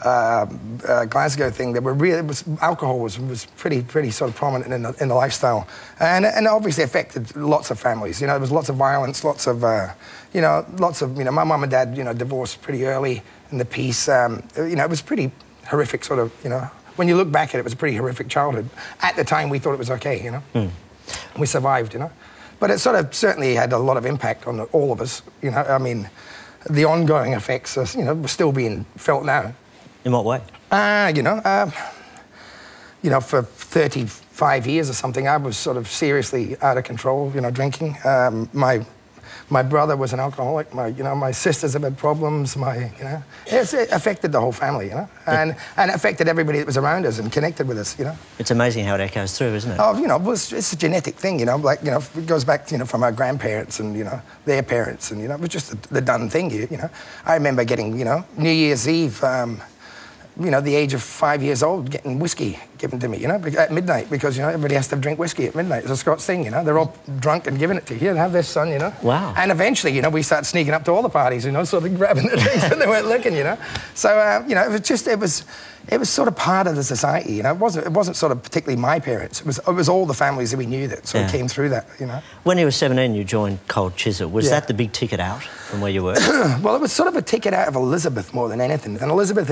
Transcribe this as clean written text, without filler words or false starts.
Glasgow thing, that were really, alcohol was pretty sort of prominent in the lifestyle, and obviously affected lots of families. You know, there was lots of violence, lots of my mum and dad, divorced pretty early in the piece. It was pretty horrific, sort of. When you look back at it, it was a pretty horrific childhood. At the time, we thought it was okay. We survived. But it sort of certainly had a lot of impact on all of us. I mean, the ongoing effects are, still being felt now. In what way? For 35 years or something, I was sort of seriously out of control, drinking. My brother was an alcoholic. My sisters have had problems. It affected the whole family, and it affected everybody that was around us and connected with us, It's amazing how it echoes through, isn't it? Oh, it's a genetic thing, it goes back, from our grandparents and, their parents, and, it was just the done thing, I remember getting, New Year's Eve, the age of 5 years old, getting whiskey given to me, at midnight, because, everybody has to drink whiskey at midnight. It's a Scots thing, They're all drunk and giving it to you. Have this, son, Wow. And eventually, we started sneaking up to all the parties, sort of grabbing the drinks when they weren't looking, So, it was sort of part of the society, It wasn't sort of particularly my parents. It was all the families that we knew that sort of came through that, When you were 17, you joined Cold Chisel. Was that the big ticket out from where you were? Well, it was sort of a ticket out of Elizabeth more than anything. And Elizabeth